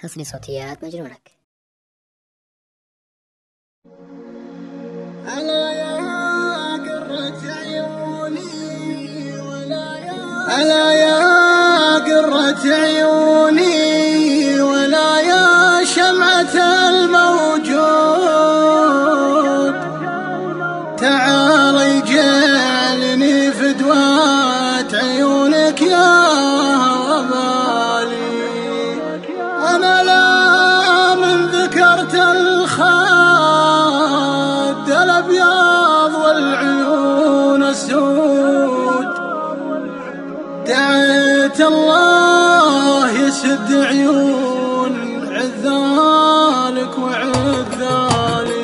حصري صوتيات مجنونك. ألا يا قرة عيوني ألا يا قرة عيوني ولا يا شمعة الموجود، تعالي جعلني فدوات عيونك يا وبالي. أنا لا من ذكرت الخد الأبيض والعيون السود، دعيت الله يسد عيون عذالك وعذالي.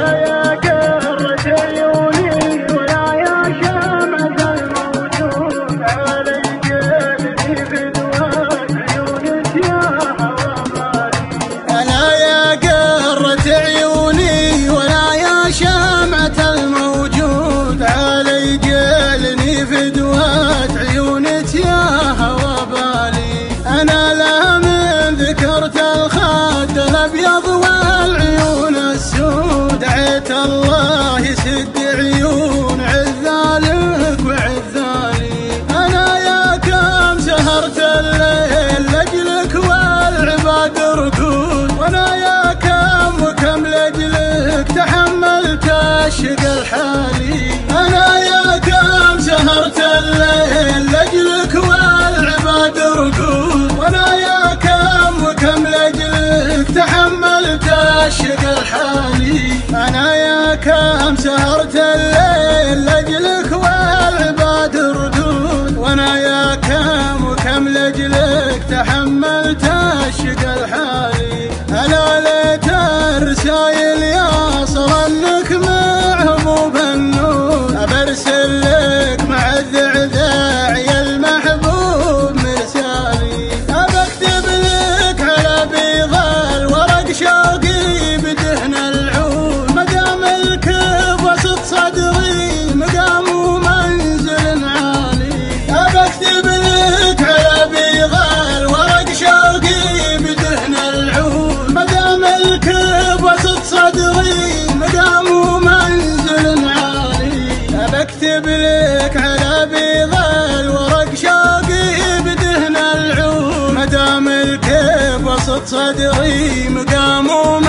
أنا لا من ذكرت الخد الأبيض والعيون السود، دعيت الله يسد عيون عذالك وعذالي. أنا يا كم سهرت الليل لأجلك والعباد ركود، وأنا يا كم وكم لأجلك تحملت الشقى الحالي. أنا يا كم سهرت الليل لأجلك والعباد ركود، وأنا يا كم وكم لأجلك تحملت الشقى الحالي. أنا يا كم سهرت الليل لأجلك والعباد ردود، وأنا يا كم وكم لأجلك تحملت الشقى الحالي. ألا ليت الرسايل يصل أنك محبوب النور، أبرسل لك مع الذعذاع يا المحبوب مرسالي. أبكتب لك على بيض الورق شوقي بدهن العود، مدام الكب وسط صدري مقام ومنزل عالي. أبكتب لك على بيض الورق شوقي بدهن العود، مدام الكب وسط صدري مقام ومنزل عالي. أبكتب لك على بيض الورق شوقي بدهن العود، مدام الكب وسط صدري مقام